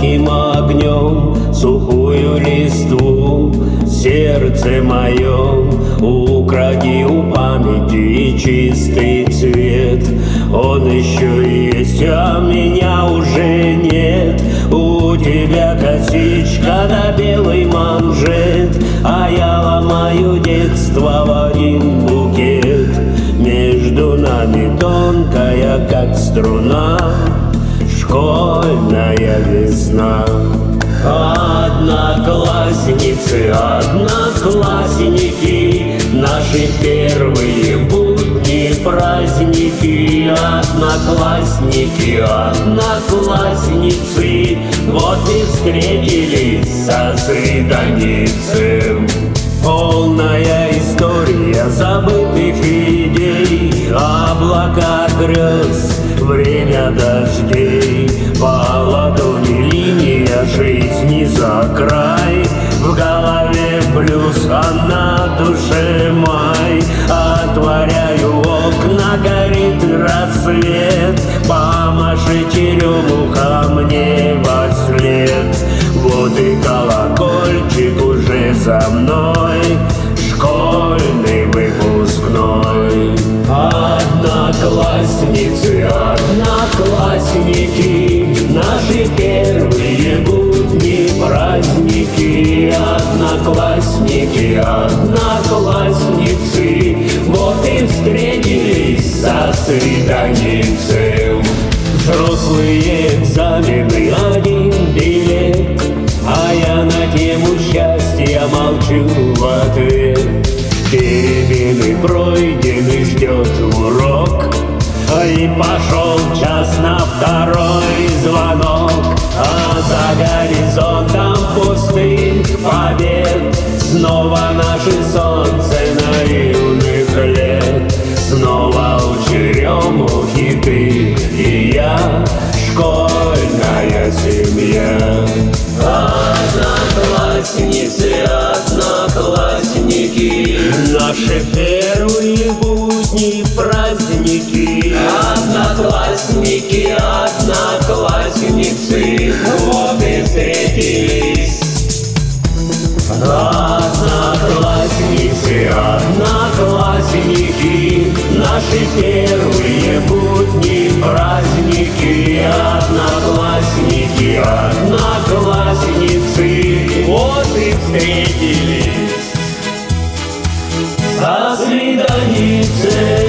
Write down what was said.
одиноким огнем сухую листву. Сердце мое, укради у памяти чистый цвет. Он еще есть, а меня уже нет. У тебя косичка да белый манжет, а я ломаю детство в один букет. Между нами тонкая, как струна, школьная весна. Одноклассницы, одноклассники, наши первые будни, праздники. Одноклассники, одноклассницы, вот и встретились со свиданицем. Полная история забытых идей, облака грез, время дождей. По ладони линия жизни за край, в голове блюз, а на душе май. Отворяю окна, горит рассвет, помаши черемуха мне вослед. Вот и колокольчик уже за мной, школьный выпускной. Одноклассницы, одноклассники, наши первые будни, праздники. Одноклассники, одноклассницы, вот и встретились со свиданицем. Взрослые экзамены, один билет, а я на тему счастья молчу в ответ. Перемены пройдены, ждет урок, и пошел час на второй звонок. А за горизонтом пустых побед снова наше солнце наивных лет. Снова у черемухи ты и я, школьная семья. Одноклассницы, одноклассники, наши первые будни, праздники. Одноклассники, одноклассницы, вот и встретились. Одноклассницы, одноклассники, наши первые будни, праздники. Одноклассники, одноклассницы, вот и встретились со свиданицей.